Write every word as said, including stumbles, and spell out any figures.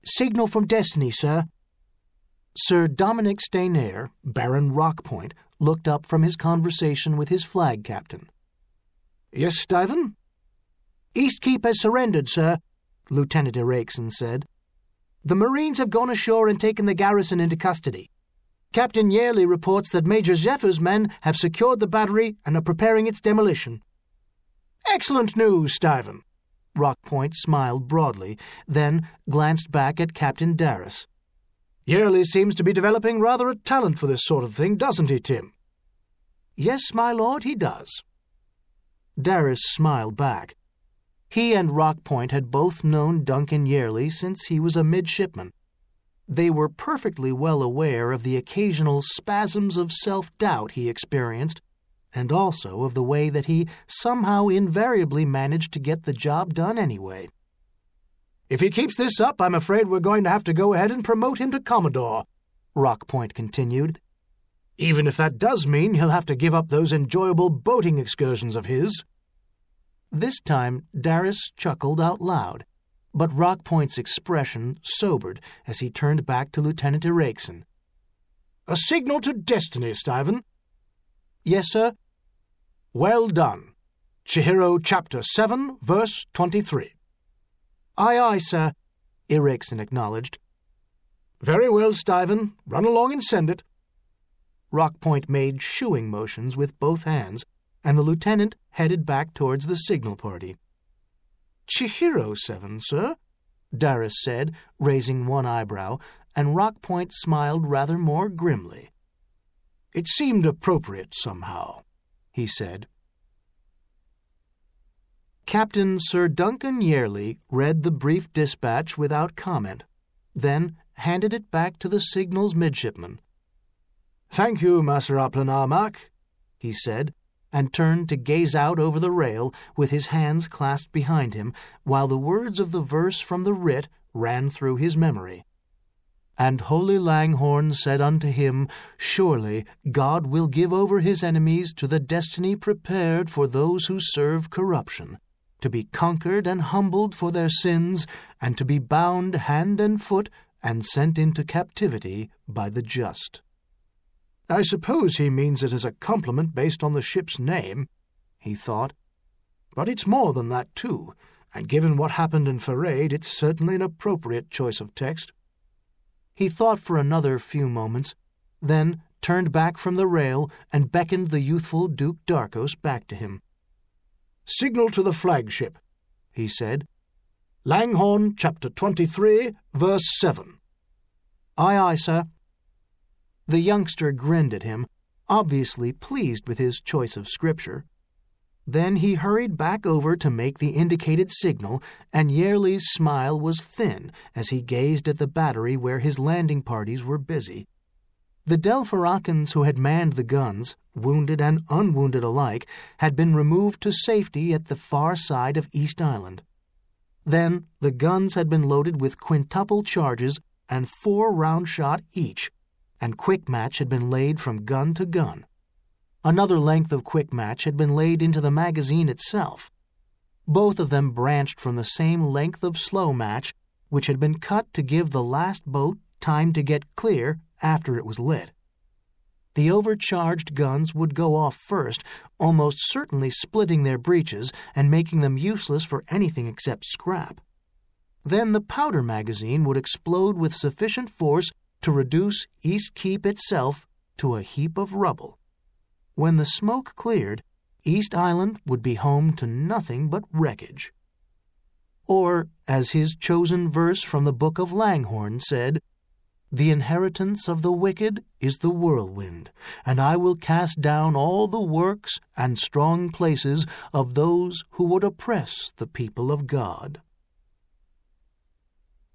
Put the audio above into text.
Signal from Destiny, sir. Sir Dominic Staynair, Baron Rockpoint, looked up from his conversation with his flag captain. Yes, Stuyvesant? Eastkeep has surrendered, sir, Lieutenant Eraikson said. The Marines have gone ashore and taken the garrison into custody. Captain Yearly reports that Major Zephyr's men have secured the battery and are preparing its demolition. Excellent news, Stuyvesant. Rockpoint smiled broadly, then glanced back at Captain Darras. Yearly seems to be developing rather a talent for this sort of thing, doesn't he, Tim? Yes, my lord, he does. Darras smiled back. He and Rockpoint had both known Duncan Yearly since he was a midshipman. They were perfectly well aware of the occasional spasms of self-doubt he experienced, and also of the way that he somehow invariably managed to get the job done anyway. If he keeps this up, I'm afraid we're going to have to go ahead and promote him to Commodore, Rockpoint continued. Even if that does mean he'll have to give up those enjoyable boating excursions of his. This time Darras chuckled out loud, but Rockpoint's expression sobered as he turned back to Lieutenant Eraikson. A signal to Destiny, Stuyvesant. Yes, sir. Well done. Chihiro chapter seven, verse twenty-three. Aye, aye, sir, Eraikson acknowledged. Very well, Stuyvesant. Run along and send it. Rockpoint made shooing motions with both hands, and the lieutenant headed back towards the signal party. Chihiro seven, sir, Darras said, raising one eyebrow, and Rockpoint smiled rather more grimly. It seemed appropriate somehow, he said. Captain Sir Duncan Yearly read the brief dispatch without comment, then handed it back to the signal's midshipman. Thank you, Master Aplanarmak, he said, and turned to gaze out over the rail with his hands clasped behind him, while the words of the verse from the writ ran through his memory. And holy Langhorn said unto him, Surely God will give over his enemies to the destiny prepared for those who serve corruption, to be conquered and humbled for their sins, and to be bound hand and foot and sent into captivity by the just. I suppose he means it as a compliment based on the ship's name, he thought. But it's more than that, too, and given what happened in Ferraid, it's certainly an appropriate choice of text. He thought for another few moments, then turned back from the rail and beckoned the youthful Duke Darkos back to him. Signal to the flagship, he said. Langhorn, chapter twenty-three, verse seven. Aye, aye, sir. The youngster grinned at him, obviously pleased with his choice of scripture. Then he hurried back over to make the indicated signal, and Yearly's smile was thin as he gazed at the battery where his landing parties were busy. The Delphirakans who had manned the guns, wounded and unwounded alike, had been removed to safety at the far side of East Island. Then the guns had been loaded with quintuple charges and four round shot each, and quick match had been laid from gun to gun. Another length of quick match had been laid into the magazine itself. Both of them branched from the same length of slow match, which had been cut to give the last boat time to get clear after it was lit. The overcharged guns would go off first, almost certainly splitting their breeches and making them useless for anything except scrap. Then the powder magazine would explode with sufficient force to reduce Eastkeep itself to a heap of rubble. When the smoke cleared, East Island would be home to nothing but wreckage. Or, as his chosen verse from the Book of Langhorn said, The inheritance of the wicked is the whirlwind, and I will cast down all the works and strong places of those who would oppress the people of God.